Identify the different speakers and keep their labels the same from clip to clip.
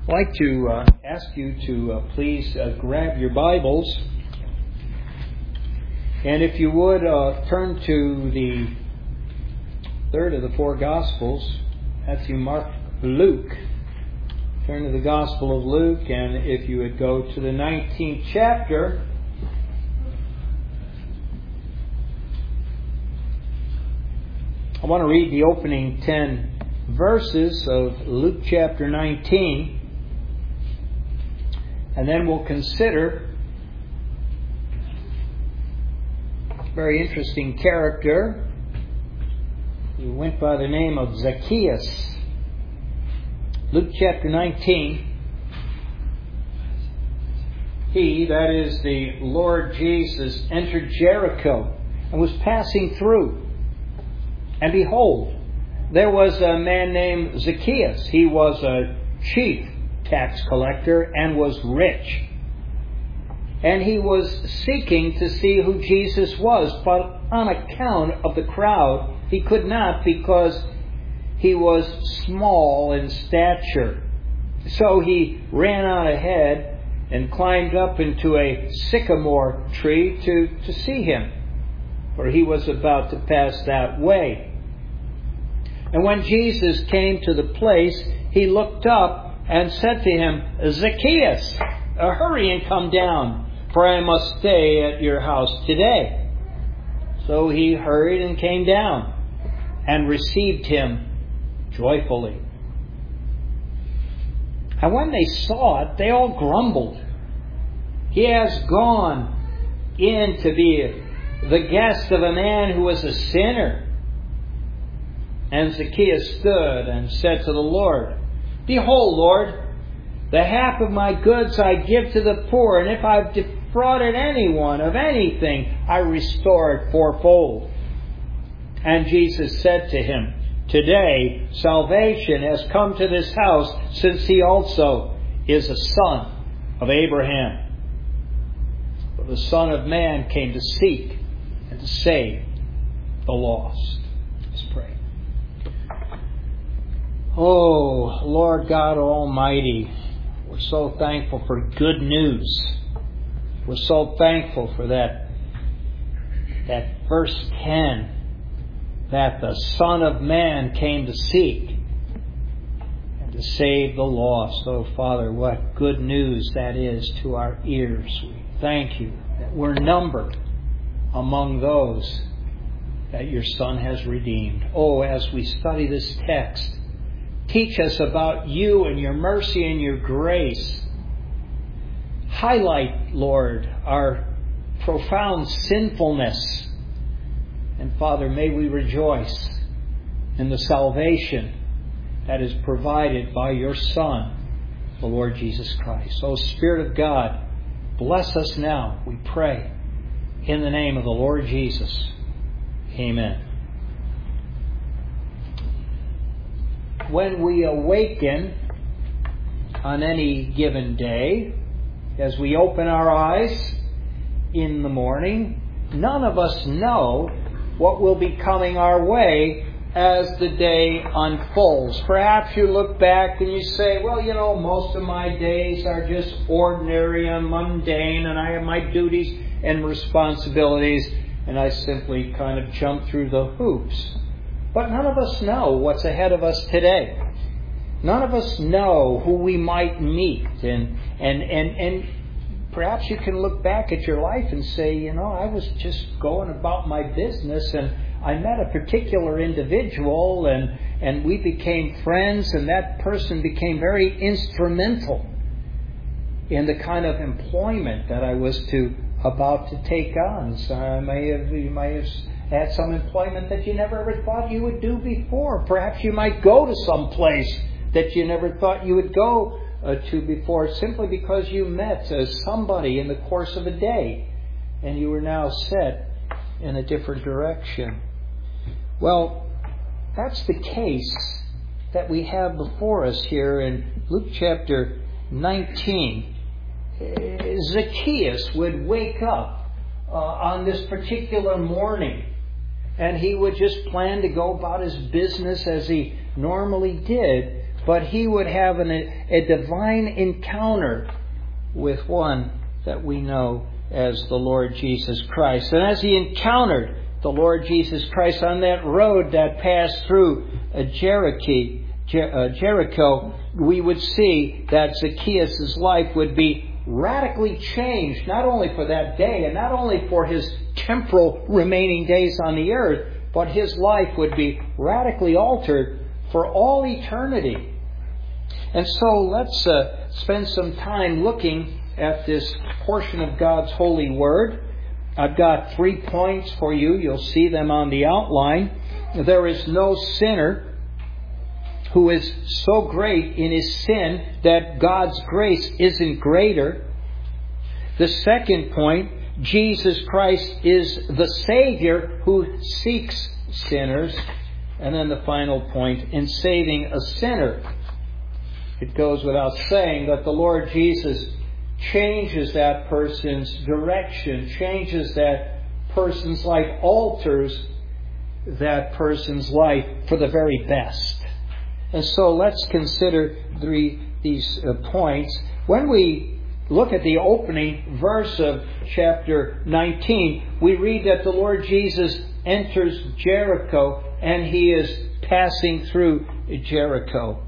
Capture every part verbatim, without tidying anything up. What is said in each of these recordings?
Speaker 1: I'd like to uh, ask you to uh, please uh, grab your Bibles, and if you would uh, turn to the third of the four Gospels, Matthew, Mark, Luke. Turn to the Gospel of Luke, and if you would go to the nineteenth chapter. I want to read the opening ten verses of Luke chapter nineteen. And then we'll consider a very interesting character who went by the name of Zacchaeus. Luke chapter nineteen. He, that is the Lord Jesus, entered Jericho and was passing through. And behold, there was a man named Zacchaeus. He was a chief tax collector and was rich. And he was seeking to see who Jesus was, but on account of the crowd, he could not, because he was small in stature. So he ran on ahead and climbed up into a sycamore tree to, to see him, for he was about to pass that way. And when Jesus came to the place, he looked up and said to him, Zacchaeus, hurry and come down, for I must stay at your house today. So he hurried and came down and received him joyfully. And when they saw it, they all grumbled. He has gone in to be the guest of a man who was a sinner. And Zacchaeus stood and said to the Lord, Behold, Lord, the half of my goods I give to the poor, and if I've defrauded anyone of anything, I restore it fourfold. And Jesus said to him, Today salvation has come to this house, since he also is a son of Abraham. For the Son of Man came to seek and to save the lost. Let's pray. Oh, Lord God Almighty, we're so thankful for good news. We're so thankful for that, that verse ten, that the Son of Man came to seek and to save the lost. Oh, Father, what good news that is to our ears. We thank you that we're numbered among those that your Son has redeemed. Oh, as we study this text, teach us about you and your mercy and your grace. Highlight, Lord, our profound sinfulness. And Father, may we rejoice in the salvation that is provided by your Son, the Lord Jesus Christ. O Spirit of God, bless us now, we pray, in the name of the Lord Jesus. Amen. When we awaken on any given day, as we open our eyes in the morning, none of us know what will be coming our way as the day unfolds. Perhaps you look back and you say, well, you know, most of my days are just ordinary and mundane, and I have my duties and responsibilities, and I simply kind of jump through the hoops. But none of us know what's ahead of us today. None of us know who we might meet. And, and, and, and perhaps you can look back at your life and say, you know, I was just going about my business and I met a particular individual and, and we became friends, and that person became very instrumental in the kind of employment that I was to about to take on. So I may have, you may have had some employment that you never ever thought you would do before. Perhaps you might go to some place that you never thought you would go uh, to before, simply because you met uh, somebody in the course of a day and you were now set in a different direction. Well, that's the case that we have before us here in Luke chapter nineteen. Zacchaeus would wake up uh, on this particular morning, and he would just plan to go about his business as he normally did, but he would have an, a divine encounter with one that we know as the Lord Jesus Christ. And as he encountered the Lord Jesus Christ on that road that passed through Jericho, Jericho, we would see that Zacchaeus' life would be radically changed, not only for that day and not only for his temporal remaining days on the earth, but his life would be radically altered for all eternity. And so let's uh, spend some time looking at this portion of God's holy word. I've got three points for you. You'll see them on the outline. There is no sinner who is so great in his sin that God's grace isn't greater. The second point, Jesus Christ is the Savior who seeks sinners. And then the final point, in saving a sinner, it goes without saying that the Lord Jesus changes that person's direction, changes that person's life, alters that person's life for the very best. And so let's consider three, these uh, points. When we look at the opening verse of chapter nineteen, we read that the Lord Jesus enters Jericho and he is passing through Jericho.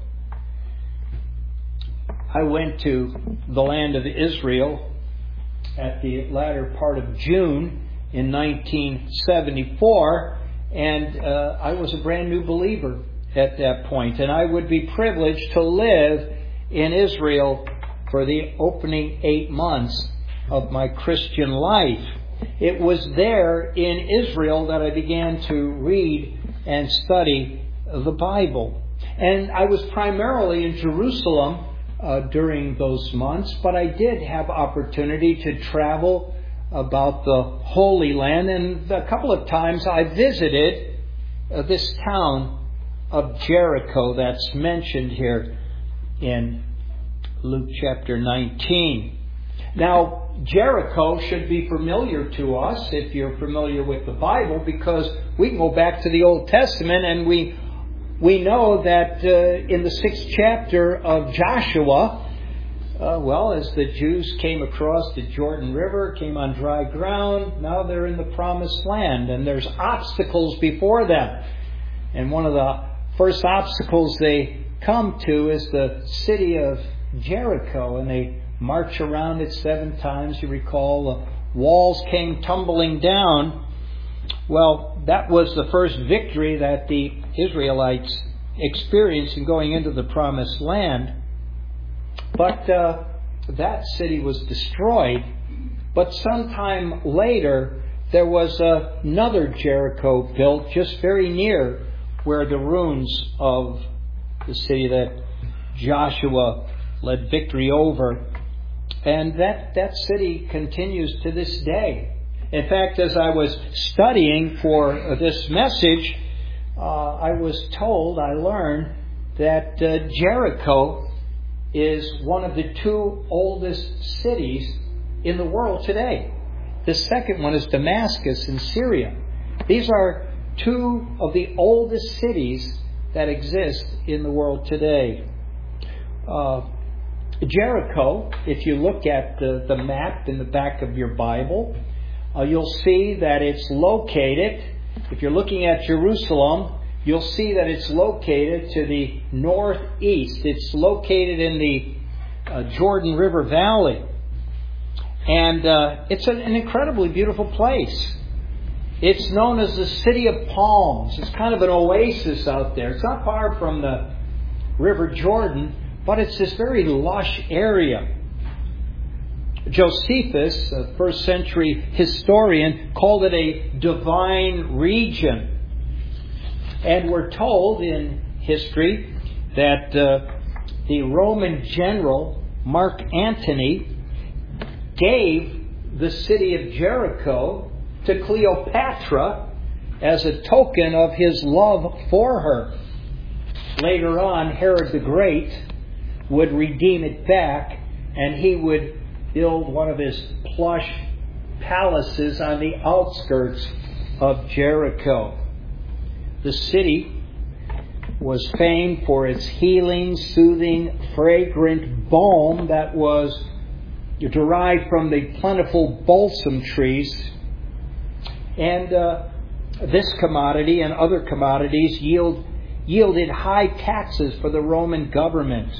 Speaker 1: I went to the land of Israel at the latter part of June in nineteen seventy-four, and uh, I was a brand new believer at that point, and I would be privileged to live in Israel for the opening eight months of my Christian life. It was there in Israel that I began to read and study the Bible. And I was primarily in Jerusalem uh, during those months, but I did have opportunity to travel about the Holy Land, and a couple of times I visited uh, this town of Jericho that's mentioned here in Luke chapter nineteen. Now, Jericho should be familiar to us if you're familiar with the Bible, because we can go back to the Old Testament and we we know that uh, in the sixth chapter of Joshua, uh, well, as the Jews came across the Jordan River, came on dry ground, now they're in the Promised Land and there's obstacles before them. And one of the first obstacles they come to is the city of Jericho, and they march around it seven times. You recall the walls came tumbling down. Well, that was the first victory that the Israelites experienced in going into the Promised Land. But uh, that city was destroyed. But sometime later, there was another Jericho built just very near where the ruins of the city that Joshua led victory over. And that, that city continues to this day. In fact, as I was studying for this message, uh, I was told, I learned, that uh, Jericho is one of the two oldest cities in the world today. The second one is Damascus in Syria. These are two of the oldest cities that exist in the world today. Uh, Jericho, if you look at the, the map in the back of your Bible, uh, you'll see that it's located, if you're looking at Jerusalem, you'll see that it's located to the northeast. It's located in the uh, Jordan River Valley. And uh, it's an, an incredibly beautiful place. It's known as the City of Palms. It's kind of an oasis out there. It's not far from the River Jordan, but it's this very lush area. Josephus, a first century historian, called it a divine region. And we're told in history that uh, the Roman general Mark Antony gave the city of Jericho to Cleopatra as a token of his love for her. Later on, Herod the Great would redeem it back, and he would build one of his plush palaces on the outskirts of Jericho. The city was famed for its healing, soothing, fragrant balm that was derived from the plentiful balsam trees. And uh, this commodity and other commodities yield, yielded high taxes for the Roman government.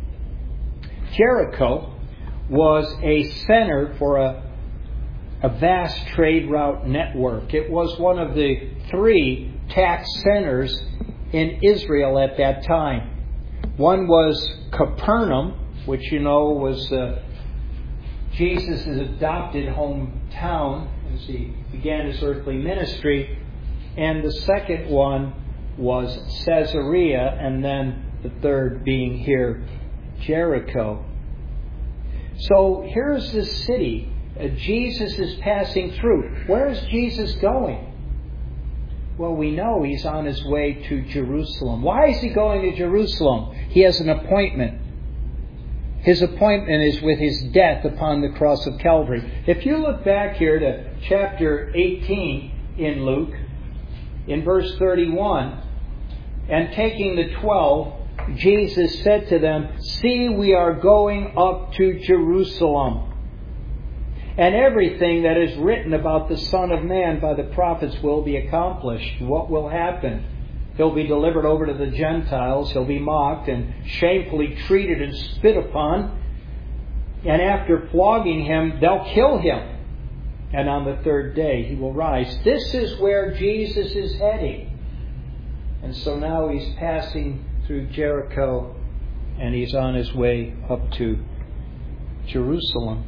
Speaker 1: Jericho was a center for a, a vast trade route network. It was one of the three tax centers in Israel at that time. One was Capernaum, which you know was uh, Jesus' adopted hometown as he began his earthly ministry. And the second one was Caesarea, and then the third being here, Jericho. So here's the city uh, Jesus is passing through. Where is Jesus going? Well, we know he's on his way to Jerusalem. Why is he going to Jerusalem? He has an appointment. His appointment is with his death upon the cross of Calvary. If you look back here to chapter eighteen in Luke, in verse thirty-one, and taking the twelve, Jesus said to them, "See, we are going up to Jerusalem. And everything that is written about the Son of Man by the prophets will be accomplished." What will happen? He'll be delivered over to the Gentiles. He'll be mocked and shamefully treated and spit upon. And after flogging him, they'll kill him. And on the third day, he will rise. This is where Jesus is heading. And so now he's passing through Jericho, and he's on his way up to Jerusalem.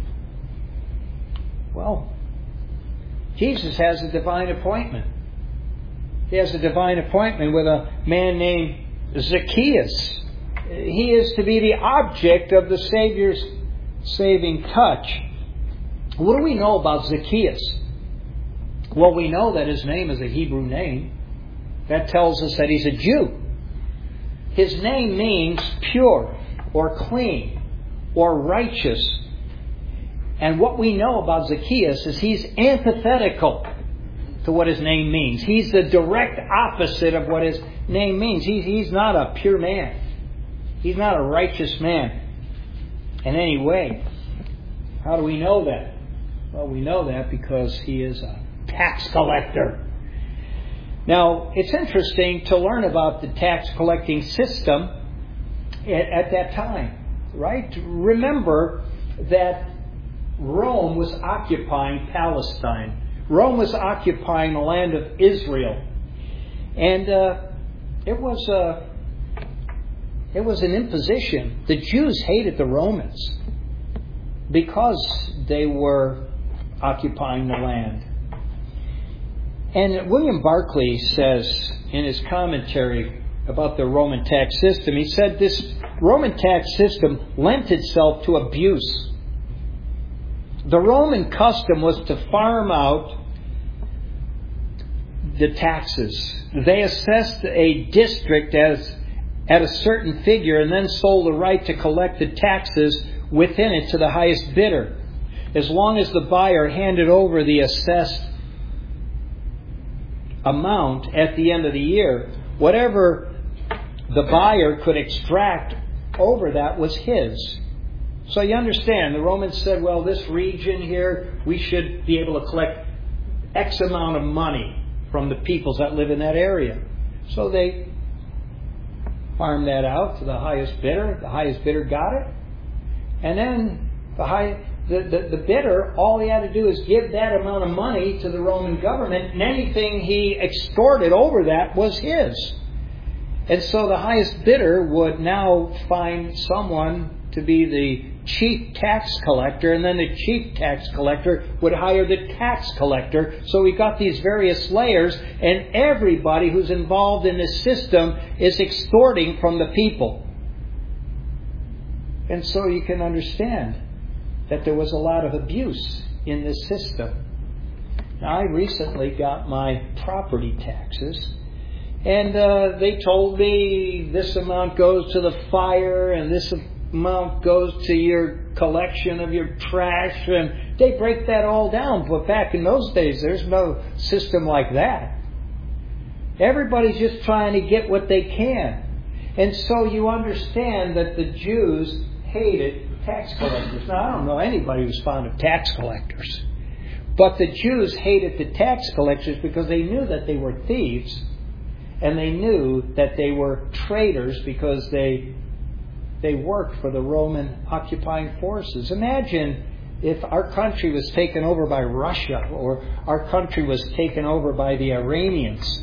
Speaker 1: Well, Jesus has a divine appointment. He has a divine appointment with a man named Zacchaeus. He is to be the object of the Savior's saving touch. What do we know about Zacchaeus? Well, we know that his name is a Hebrew name. That tells us that he's a Jew. His name means pure or clean or righteous. And what we know about Zacchaeus is he's antithetical to what his name means. He's the direct opposite of what his name means. He's, he's not a pure man. He's not a righteous man in any way. How do we know that? Well, we know that because he is a tax collector. Now, it's interesting to learn about the tax collecting system at, at that time, right? Remember that Rome was occupying Palestine. Rome was occupying the land of Israel. And uh, it was uh, it was an imposition. The Jews hated the Romans because they were occupying the land. And William Barclay says in his commentary about the Roman tax system, he said this Roman tax system lent itself to abuse. The Roman custom was to farm out the taxes. They assessed a district as at a certain figure and then sold the right to collect the taxes within it to the highest bidder. As long as the buyer handed over the assessed amount at the end of the year, whatever the buyer could extract over that was his. So you understand, the Romans said, well, this region here, we should be able to collect X amount of money from the peoples that live in that area. So they farmed that out to the highest bidder. The highest bidder got it. And then the high the, the, the bidder, all he had to do is give that amount of money to the Roman government, and anything he extorted over that was his. And so the highest bidder would now find someone to be the chief tax collector, and then the chief tax collector would hire the tax collector. So we got these various layers, and everybody who's involved in this system is extorting from the people. And so you can understand that there was a lot of abuse in this system. Now, I recently got my property taxes, and uh, they told me this amount goes to the fire and this amount goes to your collection of your trash, and they break that all down. But back in those days, there's no system like that. Everybody's just trying to get what they can. And so you understand that the Jews hated tax collectors. Now, I don't know anybody who's fond of tax collectors. But the Jews hated the tax collectors because they knew that they were thieves. And they knew that they were traitors because they they worked for the Roman occupying forces. Imagine if our country was taken over by Russia or our country was taken over by the Iranians.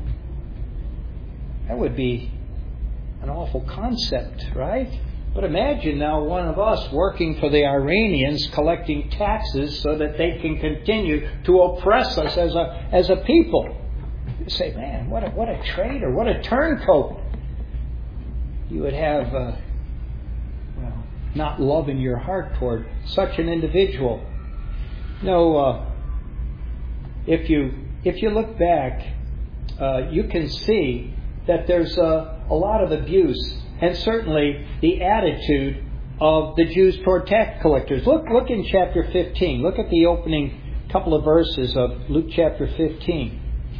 Speaker 1: That would be an awful concept, right? But imagine now one of us working for the Iranians collecting taxes so that they can continue to oppress us as a as a people. You say, man, what a, what a traitor, what a turncoat. You would have uh, well, not love in your heart toward such an individual. No, uh, if you if you look back, uh, you can see that there's a, a lot of abuse, and certainly the attitude of the Jews toward tax collectors. Look, look in chapter fifteen. Look at the opening couple of verses of Luke chapter fifteen.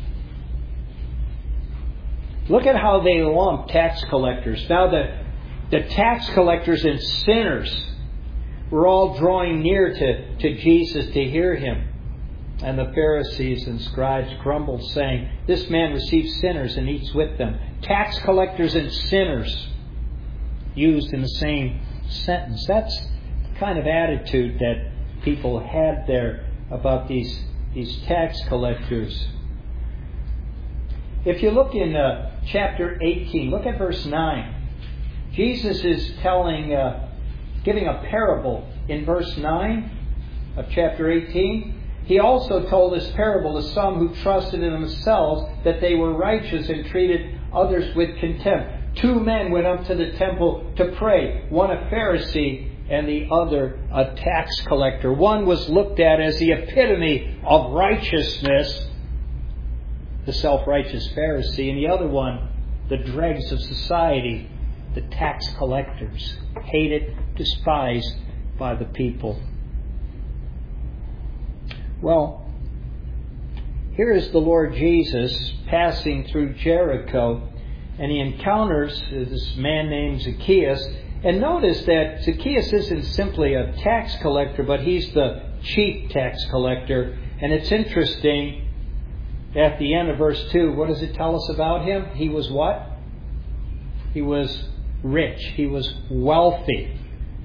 Speaker 1: Look at how they lump tax collectors. Now the, the tax collectors and sinners were all drawing near to, to Jesus to hear Him. And the Pharisees and scribes grumbled, saying, "This man receives sinners and eats with them." Tax collectors and sinners used in the same sentence. That's the kind of attitude that people had there about these, these tax collectors. If you look in uh, chapter eighteen, look at verse nine. Jesus is telling, uh, giving a parable in verse nine of chapter eighteen. He also told this parable to some who trusted in themselves that they were righteous and treated others with contempt. Two men went up to the temple to pray, one a Pharisee and the other a tax collector. One was looked at as the epitome of righteousness, the self-righteous Pharisee, and the other one, the dregs of society, the tax collectors, hated, despised by the people. Well, here is the Lord Jesus passing through Jericho, and He encounters this man named Zacchaeus. And notice that Zacchaeus isn't simply a tax collector, but he's the chief tax collector. And it's interesting, at the end of verse two, what does it tell us about him? He was what? He was rich. He was wealthy.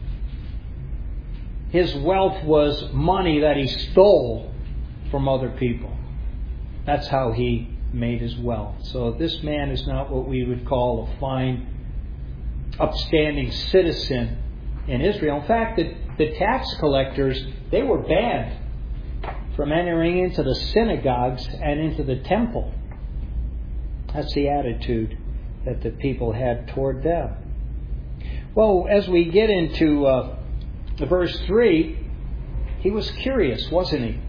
Speaker 1: His wealth was money that he stole from other people. That's how he made his wealth. So this man is not what we would call a fine, upstanding citizen in Israel. In fact, the, the tax collectors, they were banned from entering into the synagogues and into the temple. That's the attitude that the people had toward them. Well, as we get into uh, verse three, he was curious, wasn't he?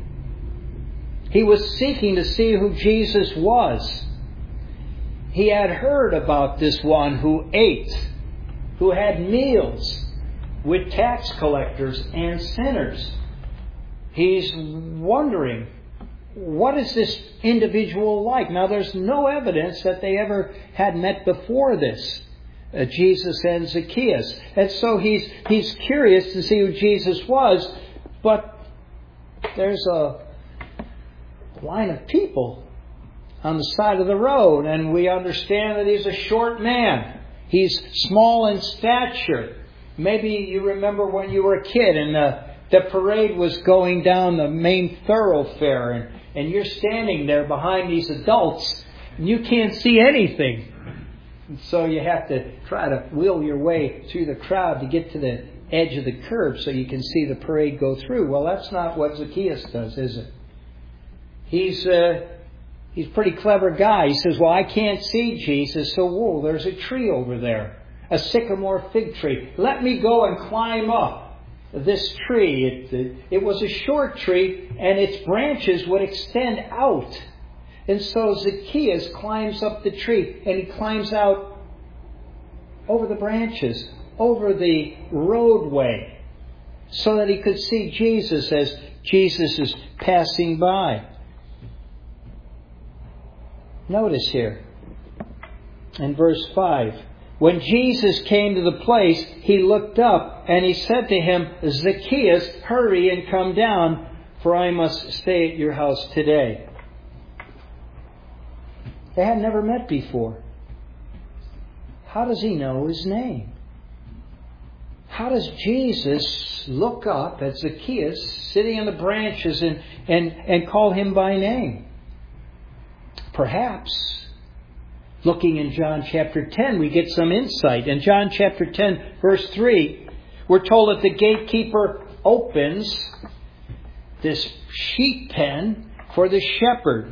Speaker 1: He was seeking to see who Jesus was. He had heard about this one who ate, who had meals with tax collectors and sinners. He's wondering, what is this individual like? Now, there's no evidence that they ever had met before this, uh, Jesus and Zacchaeus. And so he's he's curious to see who Jesus was, but there's a line of people on the side of the road, and we understand that he's a short man. He's small in stature. Maybe you remember when you were a kid and uh, the parade was going down the main thoroughfare, and, and you're standing there behind these adults and you can't see anything. And so you have to try to wheel your way through the crowd to get to the edge of the curb so you can see the parade go through. Well, that's not what Zacchaeus does, is it? He's uh, he's a pretty clever guy. He says, well, I can't see Jesus, so whoa, there's a tree over there, a sycamore fig tree. Let me go and climb up this tree. It, it, it was a short tree, and its branches would extend out. And so Zacchaeus climbs up the tree, and he climbs out over the branches, over the roadway, so that he could see Jesus as Jesus is passing by. Notice here in verse five. When Jesus came to the place, he looked up and he said to him, Zacchaeus, hurry and come down, for I must stay at your house today. They had never met before. How does he know his name? How does Jesus look up at Zacchaeus sitting in the branches and, and, and call him by name? Perhaps, looking in John chapter ten, we get some insight. In John chapter ten, verse three, we're told that the gatekeeper opens this sheep pen for the shepherd.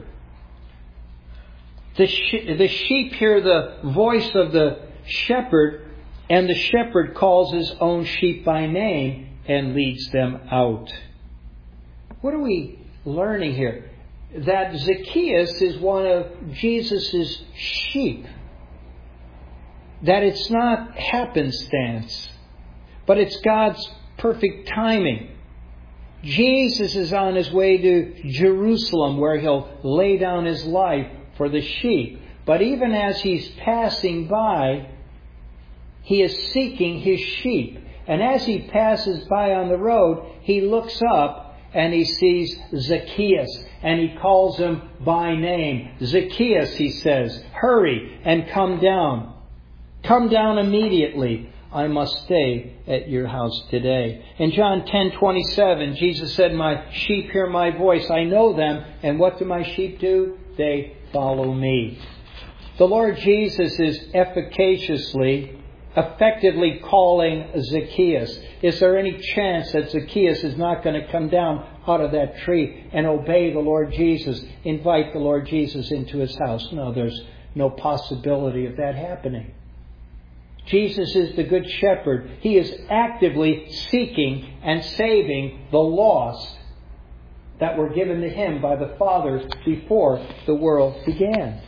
Speaker 1: The, she- the sheep hear the voice of the shepherd, and the shepherd calls his own sheep by name and leads them out. What are we learning here? That Zacchaeus is one of Jesus' sheep. That it's not happenstance, but it's God's perfect timing. Jesus is on his way to Jerusalem, where he'll lay down his life for the sheep. But even as he's passing by, he is seeking his sheep. And as he passes by on the road, he looks up and he sees Zacchaeus. And he calls him by name. Zacchaeus, he says, hurry and come down. Come down immediately. I must stay at your house today. In John ten twenty-seven, Jesus said, my sheep hear my voice. I know them. And what do my sheep do? They follow me. The Lord Jesus is efficaciously, effectively calling Zacchaeus. Is there any chance that Zacchaeus is not going to come down out of that tree and obey the Lord Jesus, invite the Lord Jesus into his house? No, there's no possibility of that happening. Jesus is the Good Shepherd. He is actively seeking and saving the lost that were given to him by the Father before the world began.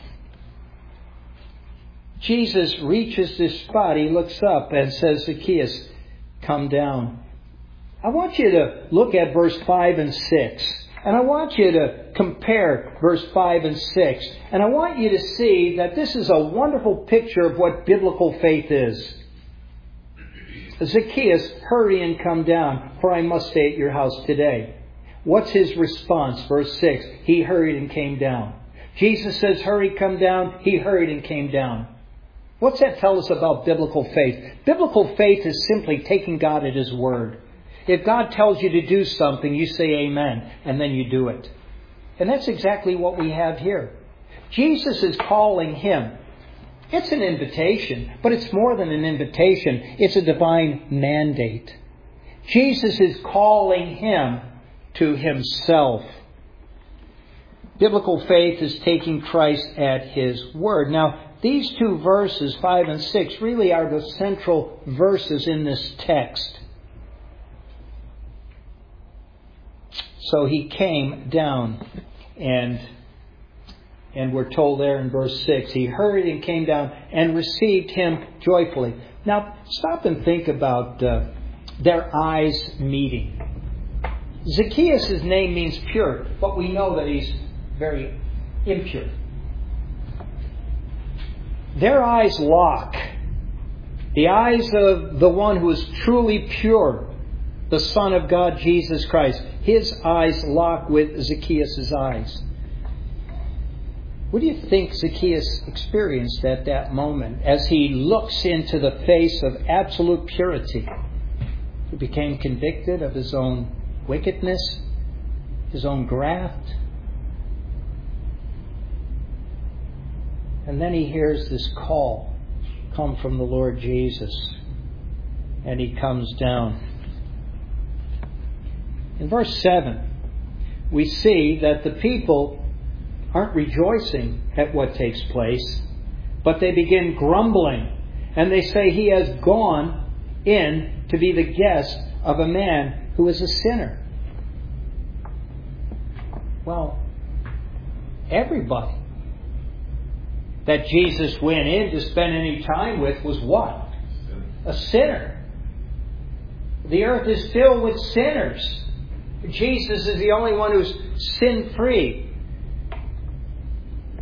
Speaker 1: Jesus reaches this spot. He looks up and says, Zacchaeus, come down. I want you to look at verse five and six. And I want you to compare verse five and six. And I want you to see that this is a wonderful picture of what biblical faith is. Zacchaeus, hurry and come down, for I must stay at your house today. What's his response? Verse six, he hurried and came down. Jesus says, hurry, come down. He hurried and came down. What's that tell us about biblical faith? Biblical faith is simply taking God at his word. If God tells you to do something, you say amen, and then you do it. And that's exactly what we have here. Jesus is calling him. It's an invitation, but it's more than an invitation. It's a divine mandate. Jesus is calling him to himself. Biblical faith is taking Christ at his word. Now, these two verses, five and six, really are the central verses in this text. So he came down, and and we're told there in verse six, he hurried and came down and received him joyfully. Now, stop and think about uh, their eyes meeting. Zacchaeus' name means pure, but we know that he's very impure. Their eyes lock. The eyes of the one who is truly pure, the Son of God, Jesus Christ. His eyes lock with Zacchaeus' eyes. What do you think Zacchaeus experienced at that moment as he looks into the face of absolute purity? He became convicted of his own wickedness, his own graft. And then he hears this call come from the Lord Jesus. And he comes down. In verse seven, we see that the people aren't rejoicing at what takes place, but they begin grumbling. And they say he has gone in to be the guest of a man who is a sinner. Well, everybody that Jesus went in to spend any time with was what? A sinner. The earth is filled with sinners. Jesus is the only one who's sin-free. What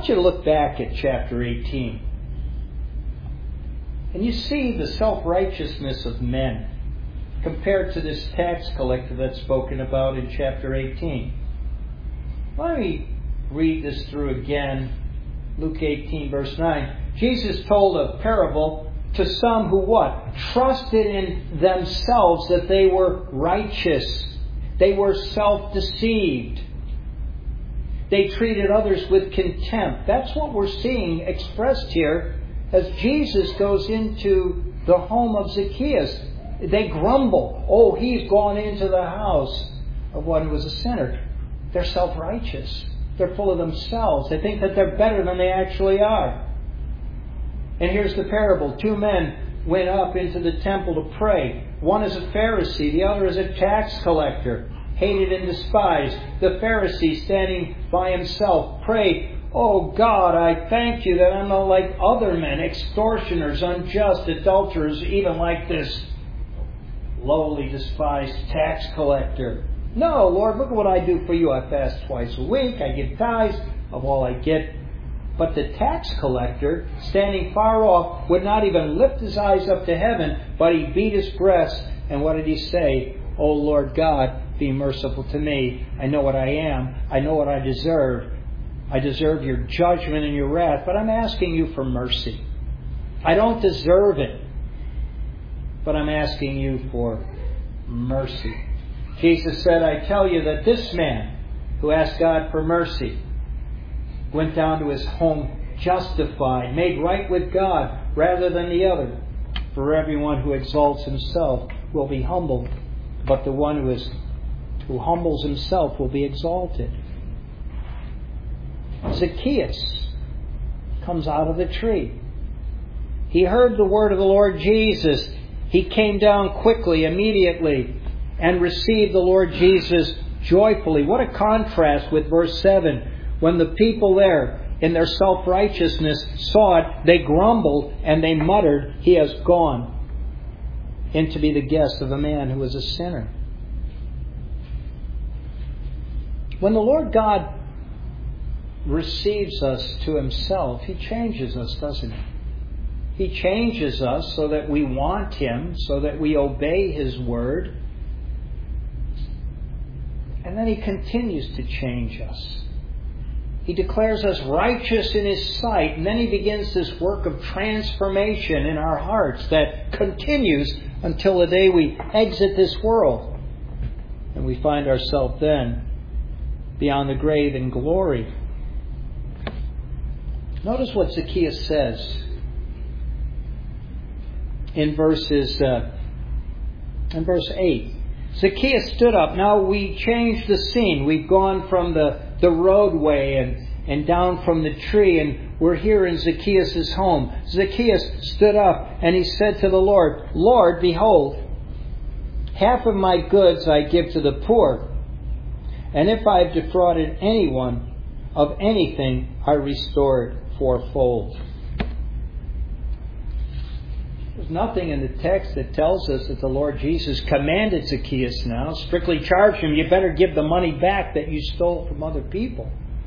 Speaker 1: want you to look back at chapter eighteen. And you see the self-righteousness of men compared to this tax collector that's spoken about in chapter eighteen. Let me read this through again. Luke eighteen, verse nine. Jesus told a parable to some who what? Trusted in themselves that they were righteous. They were self-deceived. They treated others with contempt. That's what we're seeing expressed here as Jesus goes into the home of Zacchaeus. They grumble. Oh, he's gone into the house of one who was a sinner. They're self-righteous. They're full of themselves. They think that they're better than they actually are. And here's the parable. Two men went up into the temple to pray. One is a Pharisee. The other is a tax collector, hated and despised. The Pharisee, standing by himself, prayed, "Oh God, I thank you that I'm not like other men, extortioners, unjust, adulterers, even like this lowly, despised tax collector. No, Lord, look at what I do for you. I fast twice a week. I give tithes of all I get." But the tax collector, standing far off, would not even lift his eyes up to heaven, but he beat his breast. And what did he say? "Oh Lord God, be merciful to me. I know what I am. I know what I deserve. I deserve your judgment and your wrath, but I'm asking you for mercy. I don't deserve it, but I'm asking you for mercy." Jesus said, "I tell you that this man who asked God for mercy went down to his home justified, made right with God, rather than the other. For everyone who exalts himself will be humbled, but the one who is who humbles himself will be exalted." Zacchaeus comes out of the tree. He heard the word of the Lord Jesus. He came down quickly, immediately, and received the Lord Jesus joyfully. What a contrast with verse seven. When the people there, in their self-righteousness, saw it, they grumbled and they muttered, "He has gone in to be the guest of a man who is a sinner." When the Lord God receives us to Himself, He changes us, doesn't He? He changes us so that we want Him, so that we obey His word. And then He continues to change us. He declares us righteous in His sight, and then He begins this work of transformation in our hearts that continues until the day we exit this world. And we find ourselves then beyond the grave in glory. Notice what Zacchaeus says in verses uh, in verse eight. Zacchaeus stood up. Now we changed the scene. We've gone from the, the roadway and, and down from the tree, and we're here in Zacchaeus' home. Zacchaeus stood up and he said to the Lord, "Lord, behold, half of my goods I give to the poor, and if I have defrauded anyone of anything, I restore it fourfold." There's nothing in the text that tells us that the Lord Jesus commanded Zacchaeus now, strictly charged him, "You better give the money back that you stole from other people."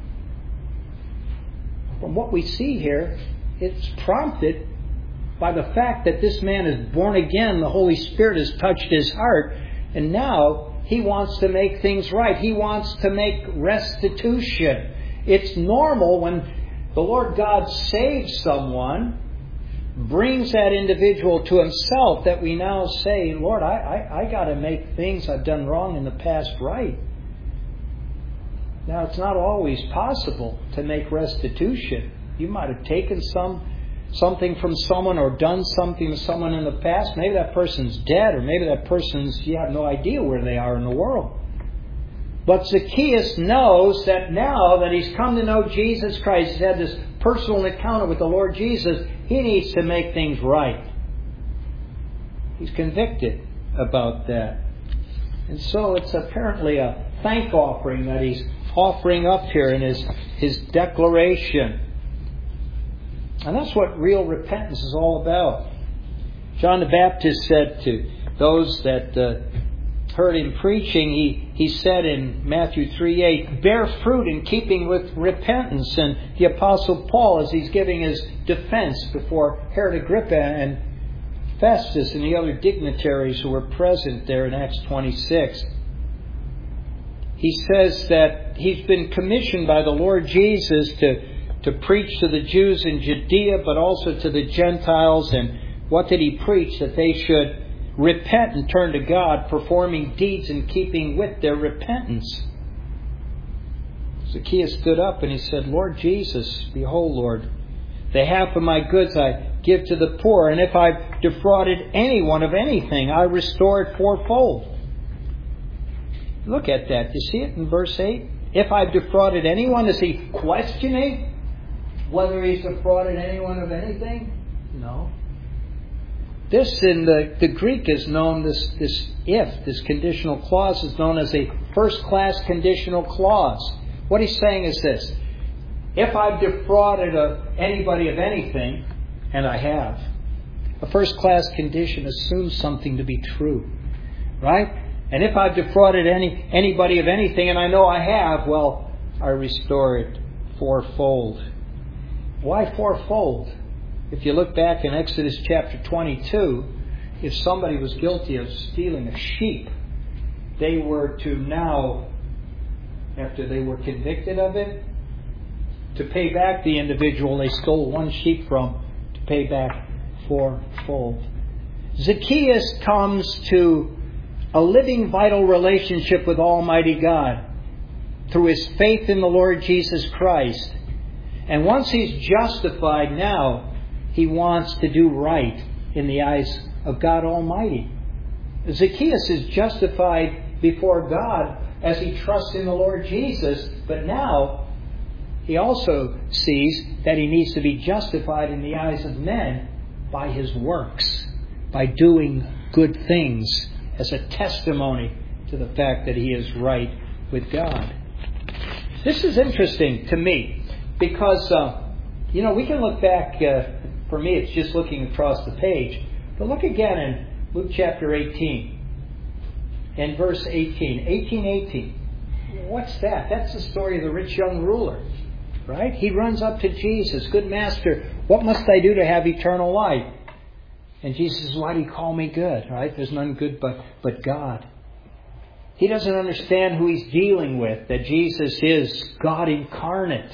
Speaker 1: From what we see here, it's prompted by the fact that this man is born again. The Holy Spirit has touched his heart, and now he wants to make things right. He wants to make restitution. It's normal when the Lord God saves someone, brings that individual to Himself, that we now say, "Lord, I, I, I got to make things I've done wrong in the past right." Now, it's not always possible to make restitution. You might have taken some something from someone or done something to someone in the past. Maybe that person's dead, or maybe that person's, you have no idea where they are in the world. But Zacchaeus knows that now that he's come to know Jesus Christ, he's had this personal encounter with the Lord Jesus, he needs to make things right. He's convicted about that. And so it's apparently a thank offering that he's offering up here in his, his declaration. And that's what real repentance is all about. John the Baptist said to those that uh, heard him preaching, he, he said in Matthew three eight, bear fruit in keeping with repentance. And the Apostle Paul, as he's giving his defense before Herod Agrippa and Festus and the other dignitaries who were present there in Acts twenty-six, he says that he's been commissioned by the Lord Jesus to, to preach to the Jews in Judea, but also to the Gentiles. And what did he preach? That they should repent and turn to God, performing deeds in keeping with their repentance. Zacchaeus stood up and he said, Lord Jesus, behold, Lord, the half of my goods I give to the poor, and if I've defrauded anyone of anything, I restore it fourfold. Look at that. You see it in verse eight? If I've defrauded anyone, is he questioning whether he's defrauded anyone of anything? No. This in the, the Greek is known, this, this if, this conditional clause is known as a first-class conditional clause. What he's saying is this: if I've defrauded of anybody of anything, and I have, a first-class condition assumes something to be true. Right? And if I've defrauded any anybody of anything, and I know I have, well, I restore it fourfold. Why fourfold? If you look back in Exodus chapter twenty-two, if somebody was guilty of stealing a sheep, they were to now, after they were convicted of it, to pay back the individual they stole one sheep from, to pay back fourfold. Zacchaeus comes to a living, vital relationship with Almighty God through his faith in the Lord Jesus Christ. And once he's justified now, he wants to do right in the eyes of God Almighty. Zacchaeus is justified before God as he trusts in the Lord Jesus, but now he also sees that he needs to be justified in the eyes of men by his works, by doing good things as a testimony to the fact that he is right with God. This is interesting to me because, uh, you know, we can look back, uh, for me it's just looking across the page, but look again in Luke chapter eighteen, in verse eighteen. eighteen eighteen. What's that? That's the story of the rich young ruler, right? He runs up to Jesus. Good master, what must I do to have eternal life? And Jesus says, why do you call me good? Right? There's none good but, but God. He doesn't understand who he's dealing with, that Jesus is God incarnate.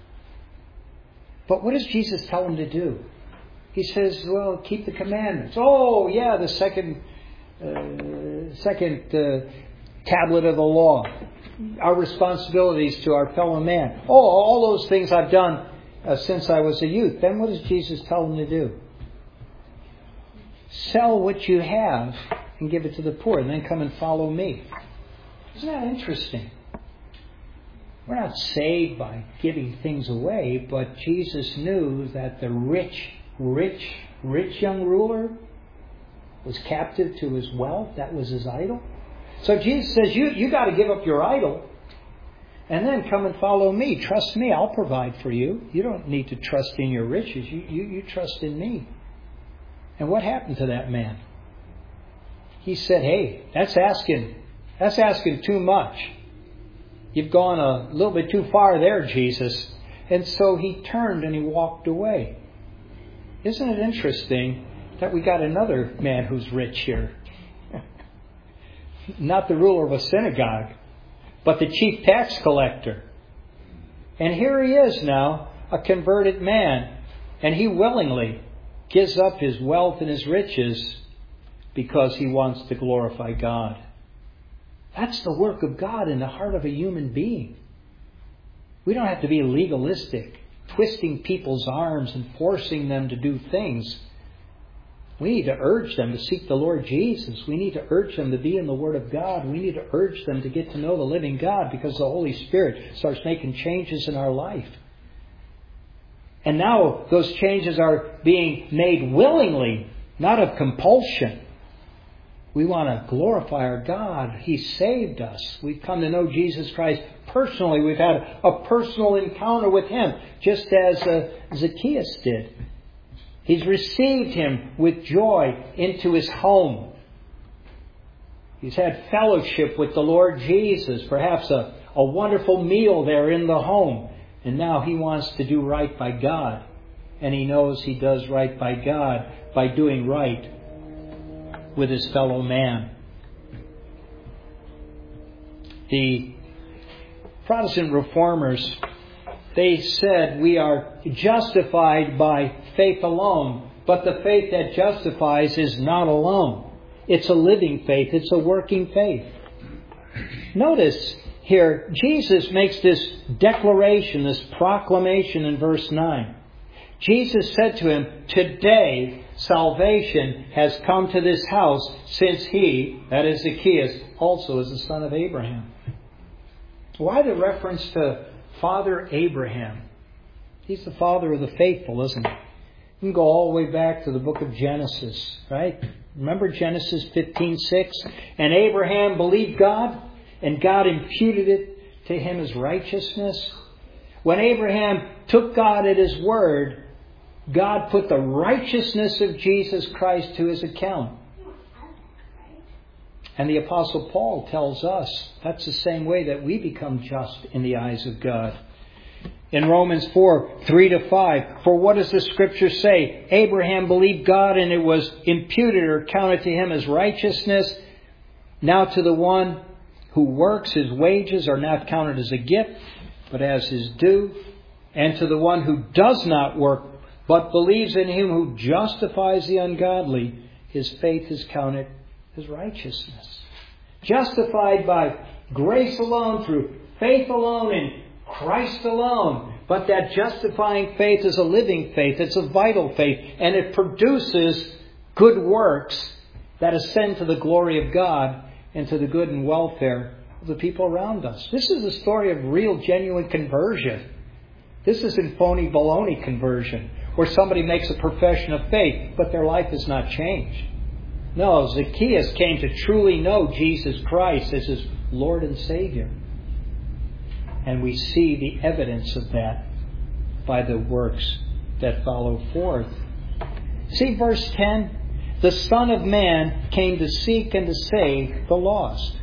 Speaker 1: But what does Jesus tell him to do? He says, well, keep the commandments. Oh, yeah, the second uh, second uh, tablet of the law. Our responsibilities to our fellow man. Oh, all those things I've done uh, since I was a youth. Then what does Jesus tell him to do? Sell what you have and give it to the poor, and then come and follow me. Isn't that interesting? We're not saved by giving things away, but Jesus knew that the rich, rich, rich young ruler was captive to his wealth. That was his idol. So Jesus says, you, you got to give up your idol and then come and follow me. Trust me, I'll provide for you. You don't need to trust in your riches. You, you, you trust in me. And what happened to that man? He said, hey, that's asking, that's asking too much. You've gone a little bit too far there, Jesus. And so he turned and he walked away. Isn't it interesting that we got another man who's rich here? Not the ruler of a synagogue, but the chief tax collector. And here he is now, a converted man. And he willingly gives up his wealth and his riches because he wants to glorify God. That's the work of God in the heart of a human being. We don't have to be legalistic, twisting people's arms and forcing them to do things. We need to urge them to seek the Lord Jesus. We need to urge them to be in the Word of God. We need to urge them to get to know the living God, because the Holy Spirit starts making changes in our life. And now those changes are being made willingly, not of compulsion. We want to glorify our God. He saved us. We've come to know Jesus Christ personally. We've had a personal encounter with Him, just as uh, Zacchaeus did. He's received Him with joy into his home. He's had fellowship with the Lord Jesus, perhaps a, a wonderful meal there in the home. And now he wants to do right by God. And he knows he does right by God by doing right with his fellow man. The Protestant reformers, they said we are justified by faith alone. But the faith that justifies is not alone. It's a living faith. It's a working faith. Notice here, Jesus makes this declaration, this proclamation in verse nine. Jesus said to him, "Today salvation has come to this house, since he," that is Zacchaeus, "also is the son of Abraham." Why the reference to Father Abraham? He's the father of the faithful, isn't he? You can go all the way back to the book of Genesis, right? Remember Genesis fifteen six? "And Abraham believed God, and God imputed it to him as righteousness." When Abraham took God at his word, God put the righteousness of Jesus Christ to his account. And the Apostle Paul tells us that's the same way that we become just in the eyes of God. In Romans four, three to five, "For what does the Scripture say? Abraham believed God, and it was imputed or counted to him as righteousness. Now to the one who works, his wages are not counted as a gift, but as his due. And to the one who does not work, but believes in him who justifies the ungodly, his faith is counted as righteousness." Justified by grace alone, through faith alone, in Christ alone. But that justifying faith is a living faith. It's a vital faith. And it produces good works that ascend to the glory of God and to the good and welfare of the people around us. This is a story of real, genuine conversion. This isn't phony baloney conversion, where somebody makes a profession of faith, but their life is not changed. No, Zacchaeus came to truly know Jesus Christ as his Lord and Savior. And we see the evidence of that by the works that follow forth. See verse ten? "The Son of Man came to seek and to save the lost."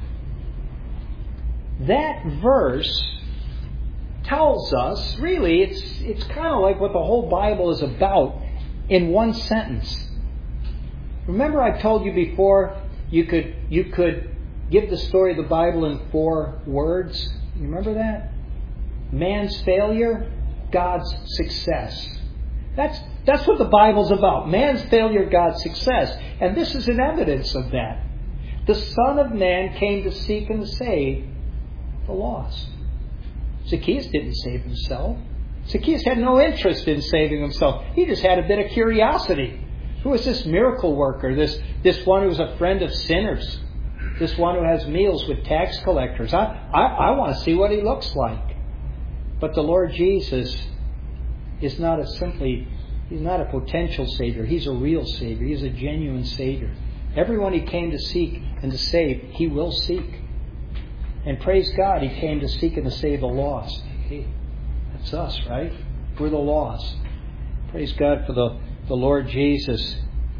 Speaker 1: That verse tells us, really, it's it's kind of like what the whole Bible is about in one sentence. Remember I told you before you could you could give the story of the Bible in four words? You remember that? Man's failure, God's success. That's that's what the Bible's about. Man's failure, God's success. And this is an evidence of that. The Son of Man came to seek and to save the lost. Zacchaeus didn't save himself. Zacchaeus had no interest in saving himself. He just had a bit of curiosity. Who is this miracle worker? This, this one who's a friend of sinners? This one who has meals with tax collectors? I, I, I want to see what he looks like. But the Lord Jesus is not a simply, He's not a potential Savior. He's a real Savior. He's a genuine Savior. Everyone He came to seek and to save, He will seek. And praise God, He came to seek and to save the lost. Hey, that's us, right? We're the lost. Praise God for the, the Lord Jesus.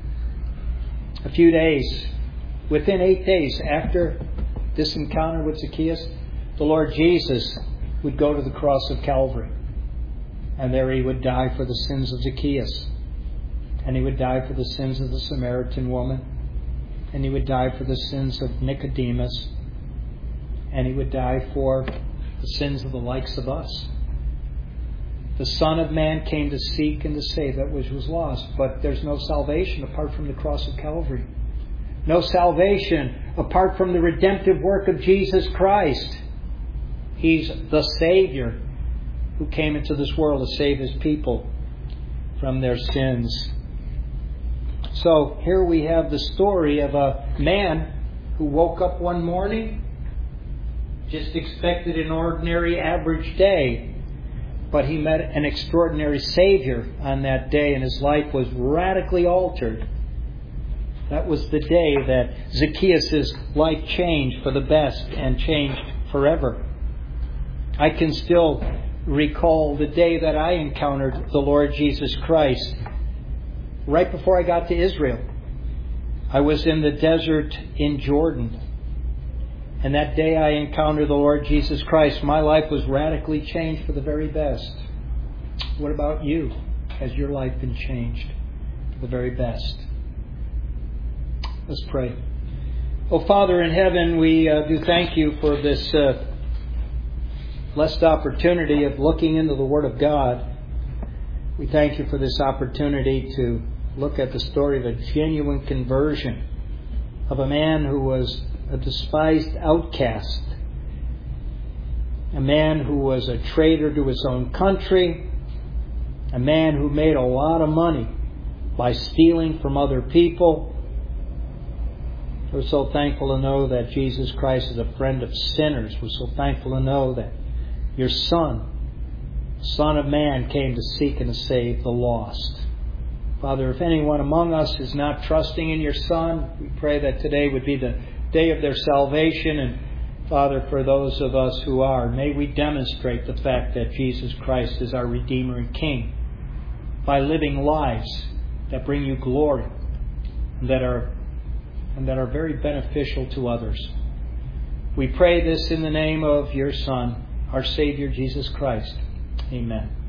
Speaker 1: A few days, within eight days after this encounter with Zacchaeus, the Lord Jesus would go to the cross of Calvary. And there He would die for the sins of Zacchaeus. And He would die for the sins of the Samaritan woman. And He would die for the sins of Nicodemus. And He would die for the sins of the likes of us. The Son of Man came to seek and to save that which was lost. But there's no salvation apart from the cross of Calvary. No salvation apart from the redemptive work of Jesus Christ. He's the Savior who came into this world to save His people from their sins. So here we have the story of a man who woke up one morning, just expected an ordinary average day. But he met an extraordinary Savior on that day, and his life was radically altered. That was the day that Zacchaeus' life changed for the best and changed forever. I can still recall the day that I encountered the Lord Jesus Christ. Right before I got to Israel, I was in the desert in Jordan. And that day I encountered the Lord Jesus Christ, my life was radically changed for the very best. What about you? Has your life been changed for the very best? Let's pray. Oh, Father in heaven, we uh, do thank you for this uh, blessed opportunity of looking into the Word of God. We thank you for this opportunity to look at the story of a genuine conversion of a man who was a despised outcast, a man who was a traitor to his own country, a man who made a lot of money by stealing from other people. We're so thankful to know that Jesus Christ is a friend of sinners. We're so thankful to know that your Son, Son of Man, came to seek and to save the lost. Father, if anyone among us is not trusting in your Son, we pray that today would be the day of their salvation. And Father, for those of us who are, may we demonstrate the fact that Jesus Christ is our Redeemer and King by living lives that bring you glory and that are, and that are very beneficial to others. We pray this in the name of your Son, our Savior, Jesus Christ. Amen.